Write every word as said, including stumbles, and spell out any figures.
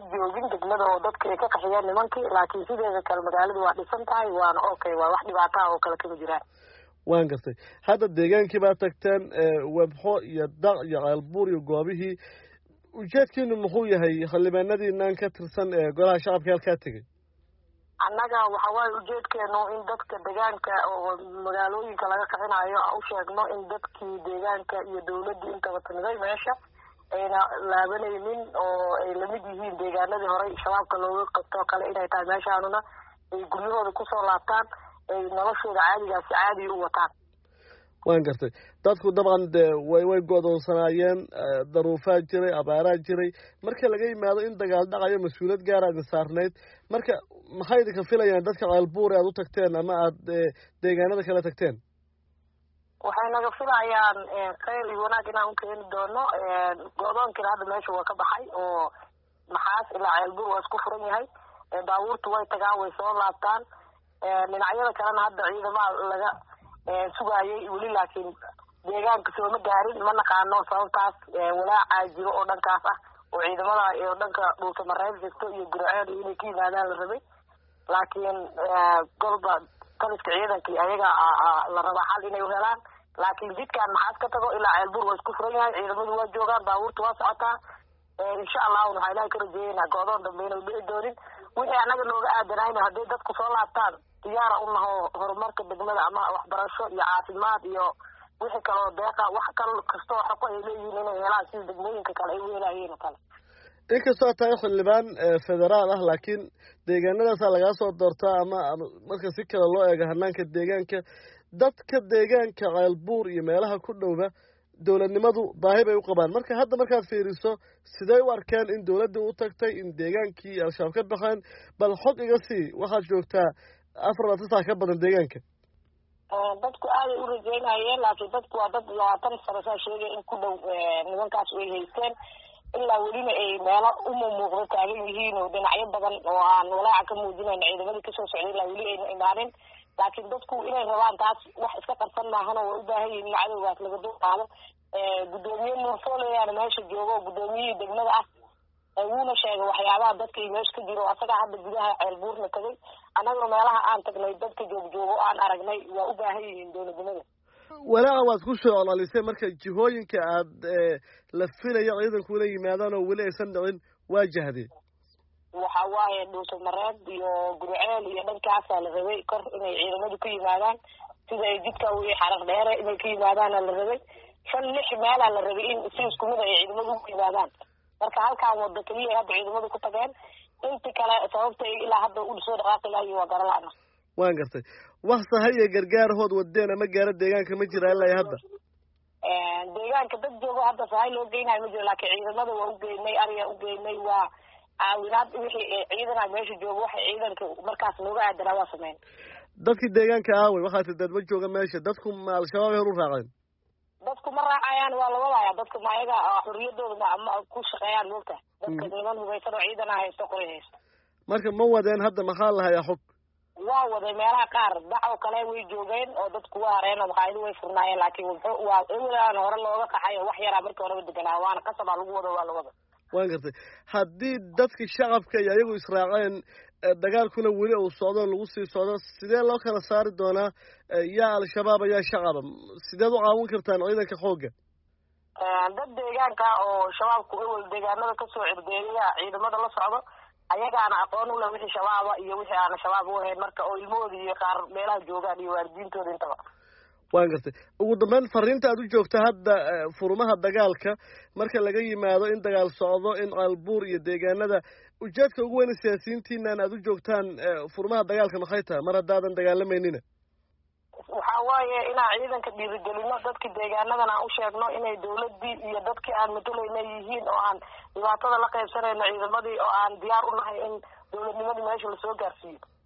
joogin degmada oo dadka ay ka qaxiyeen nimankii laakiin sideeda kale magaaladu waa dhisan tahay waana okay waa wax dhibaato ah oo kale kama jiraan waan gartay hadda deegaankii baa tagteen webxo iyo daq iyo ceelbuur iyo goobihii ujeedkiinu muxuu yahay xildhibaanadiinaan ka tirsan ee golaha shacabka halkaa tegey annaga waxa waaye ujeedkeenu in dadka deegaanka oo magaalooyinka laga qaxinayo u sheegno in dadkii deegaanka iyo dawladdii intaba timiday meesha ayna laabanaynin oo ay lamid yihiin deegaanadii horey shabaabka looga qabto kale inay tahay meeshaanuna ay guryahooda kusoo laabtaan ay noloshooda caadigaasi caadi u wataan waan gartay dadku dabcan dee way way go'doonsanaayeen daruufaa jiray abaaraa jiray marka laga yimaado in dagaal dhacayo mas-uuliyad gaara idin saarnayd marka maxay idinka filayaan dadka ceelbuure aad u tagteen ama aad deegaanada kale tagteen waxay naga filayaan khayr iyo wanaag inaan u keeni doono go'doonkiina hadda meesha waa ka baxay oo maxaas ilaa ceelbuur waa isku furan yahay baabuurtu way tagaan way soo laabtaan dhinacyada kalena hadda ciidamaha laga sugaayay weli laakiin deegaanka sooma gaarin ma naqaano sababtaas walaacaa jiro oo dhankaas ah oo ciidamada iyo dhanka dhulka mareeb jirto iyo gurceel inay ka yimaadaan la rabay laakiin golba taliska ciidankii ayaga la rabaa xal inay helaan laakiin jidkaan maxaas ka tago ilaa ceelbuur waa isku furan yahay ciidamadu waa joogaan baabuurta waa socotaa insha allahu waxaa ilahay ka rajeeyeynaa go'doon dambe inay dhici doonin wixii annaga nooga aadanayna hadday dadku soo laabtaan diyaara u naho horumarka degmada ama waxbarasho iyo caafimaad iyo wixii kaloo deeqa wax kal kastoo xaqo ay leeyihiin inay helaan sida degmooyinka kale ay u helayeen oo kale inkastoo tahay xildhibaan federaal ah laakiin deegaanadaasaa lagaa soo doortaa ama marka si kale loo eego hanaanka deegaanka dadka deegaanka ceelbuur iyo meelaha ku dhowba dawladnimadu baahi bay u qabaan marka hadda markaad fiiriso sidee u arkeen in dawladdii u tagtay in deegaankii al-shabaab ka baxeen bal xog iga sii waxaad joogtaa afar labaatan sac ka badan deegaanka dadku aaday u rajeynayeen laakiin dadku waa dad labaatan sano saa sheegay in ku dhow nimankaas ay haysteen ilaa welina ay meelo umumuuqdo taagan yihiin oo dhinacyo badan oo aan walaaca ka muujinayn ciidamadii kasoo socday ilaa weli ayna imaanin laakiin dadku inay rabaan taas wax iska qarsan maahana way u baahan yihiin in cadowgaas laga dulqaado guddoomiye nuurfooleyaana meesha joogo oo guddoomiyihii degmada ah wuuna sheegay waxyaabaha dadka iyo meesha ka jiro asagaa hadda gudaha ceelbuurna tagay annaguna meelaha aan tagnay dadka joogjoogo aan aragnay waa u baahan yihiin dawladnimada walaaca waad ku soo colalisay marka jihooyinka aad la filayo ciidanku inay yimaadaan oo weli aysan dhicin waa jahdeen waxa waaye dhuuso mareeb iyo gurceel iyo dhankaasaa la rabay kor inay ciidamadu ka yimaadaan sida ay jidka wii xaraq dheere inay ka yimaadaana la rabay shan lix meelaa la rabay in si isku mid ay ciidamadu uku yimaadaan marka halkaan wada keliya hadda ciidamadu ku tageen inti kale sababta ilaa hadda u soo dhaqaaqi lahayo waa garala'na waan gartay wax sahay iyo gargaarahood wadeen ama gaaro deegaanka ma jira ilaa hadda deegaanka dad joogo hadda sahay loo geynayo ma jiro laakiin ciidamada waa u geynay ariga u geynay waa caawinaad wixii ciidana meesha joogo waxay ciidanka markaas nooga aadanaa waa sameyn dadkii deegaanka aaway waxaa ti dadma jooga meesha dadku ma al-shabaab hor u raaceen dadku ma raacayaan waa la wadaaya dadka ma ayaga xorriyadooda ma ku shaqeeyaan moogta dadka niman hubaysan oo ciidana haysto qoray haysto marka ma wadeen hadda maxaa lahayaa xog waa waday meelaha qaar dacoo kale way joogeen oo dadku waa hareen oo maqaayado way furnaayeen laakiin wuxuu waa ewelaan hore looga qaxay oo wax yaraa markii horeba deganaa waana qasabaa lagu wado waa la wada waan gartay haddii dadkii shacabka iyo ayagu israaceen dagaalkuna weli uu socdo lagu sii socdo sidee loo kala saari doonaa yaa al-shabaab ayaa shacaba sideed u caawin kartaan ciidanka xoogga dad deegaanka oo shabaabku ewel deegaanada kasoo cirdeeyaya ciidamada la socdo ayagaana aqoon u leh wixii shabaaba iyo wixii aana shabaab u ahayn marka oo ilmahooda iyo qaar meelaha joogaan iyo waalidiintooda intaba waan gartay ugu dambeyn fariinta aad u joogta hadda furmaha dagaalka marka laga yimaado in dagaal socdo in ceelbuur iyo deegaanada ujeedka ugu weyna siyaasiyiintiinan aad u joogtaan furmaha dagaalka maxay tahay mar haddaadan dagaalameynina waxa waaye inaan ciidanka dhiirigelino dadka deegaanadan aan u sheegno inay dawladdii iyo dadkii aan matalayna yihiin oo aan dhibaatada la qaybsanayno ciidamadii oo aan diyaar u nahay in dawladnimadii meesha lasoo gaarsiiyo